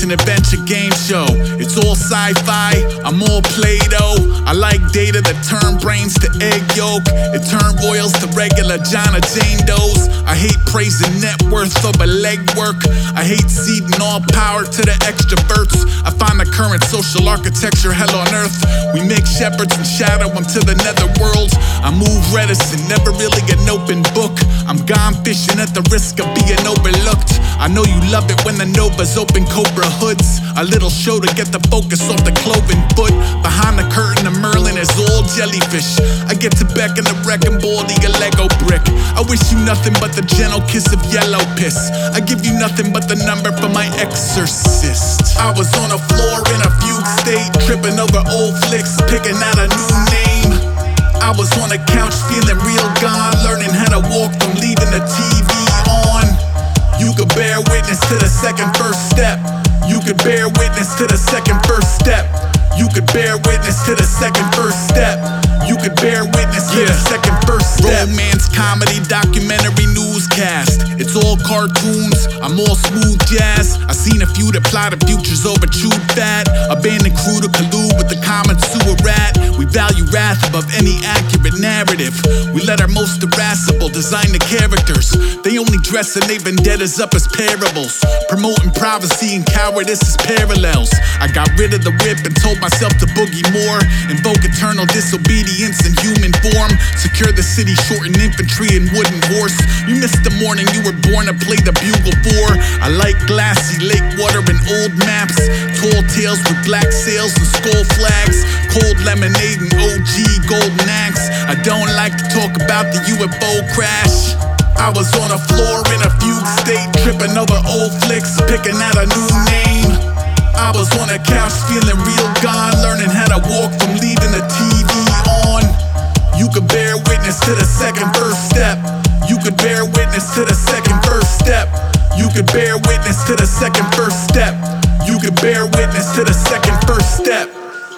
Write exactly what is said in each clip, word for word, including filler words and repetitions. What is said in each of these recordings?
action-adventure game show. It's all sci-fi, I'm all Play-Doh. I like data that turn brains to egg yolk. It turn royals to regular John or Jane Does. I hate praising net worth over legwork. I hate ceding all power to the extroverts. I find the current social architecture hell on earth. We make shepherds and shadow them to the netherworld. I move reticent, never really an open book. I'm gone fishing at the risk of being overlooked. I know you love it when the Novas open Cobra hoods. A little show to get the focus off the cloven foot. Behind the curtain of Merlin is all jellyfish. I get to beckon the wrecking ball to your Lego brick. I wish you nothing but the gentle kiss of yellow piss. I give you nothing but the number for my exorcist. I was on a floor in a fugue state, tripping over old flicks, picking out a new name. I was on a couch feeling real gone, learning how to walk from leaving the T V on. You could bear witness to the second first step. You could bear witness to the second first step. You could bear witness to the second first step. You could bear witness to yeah. the second first step. Romance, comedy, documentary, newscast. It's all cartoons, I'm all smooth jazz. I seen a few that plot the futures over chewed fat. Abandoned crew to collude with the common sewer rat. We value wrath above any accurate narrative. We let our most irascible design the characters. They only dress in they vendettas up as parables. Promoting privacy and cowardice as parallels. I got rid of the whip and told myself to boogie more. Invoke eternal disobedience in human form. Secure the city, shorten infantry and wooden horse. You missed the morning you were born to play the bugle for. I like glassy lake water and old maps. Tall tales with black sails and skull flags. Cold lemonade and O G golden axe. I don't like to talk about the U F O crash. I was on a floor in a fugue state, tripping over old flicks, picking out a new name. I was on a couch feeling real gone, learning how to walk from leaving the T V on. You could bear witness to the second first step. You could bear witness to the second first step. You could bear witness to the second first step. You could bear witness to the second first step.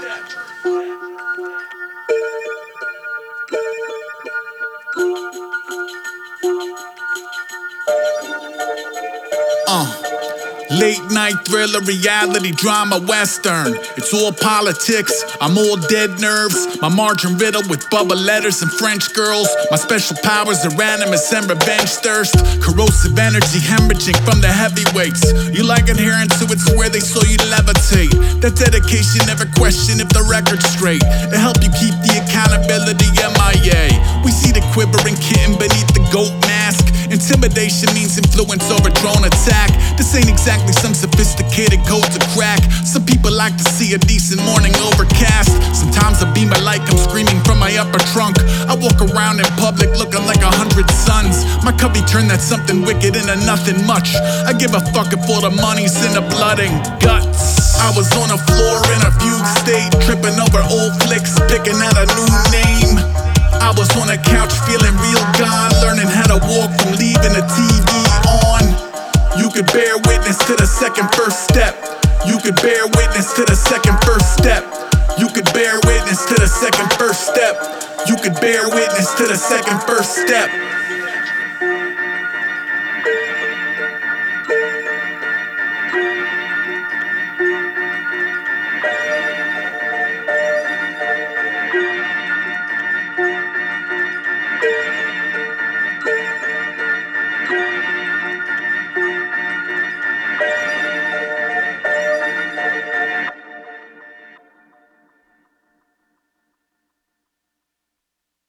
Uh, late night thriller, reality drama, western. It's all politics, I'm all dead nerves. My margin riddled with bubble letters and French girls. My special powers are animus and revenge thirst. Corrosive energy hemorrhaging from the heavyweights. You like adhering to it, so where they saw you levitate. That dedication never question if the record's straight. To help you keep the accountability M I A. We see the quivering kitten beneath the goat mask. Intimidation means influence over drone attack. This ain't exactly some sophisticated code to crack. Some people like to see a decent morning overcast. Sometimes I beam my light comes screaming from my upper trunk. I walk around in public looking like a hundred suns. My cubby turned that something wicked into nothing much. I give a fuck if all the money's in the blood and guts. I was on a floor in a fugue state, tripping over old flicks, picking out a new name. I was on a couch feeling real gone, learning how to walk from leaving the T V on. You could bear witness to the second first step. You could bear witness to the second first step. You could bear witness to the second first step. You could bear witness to the second first step.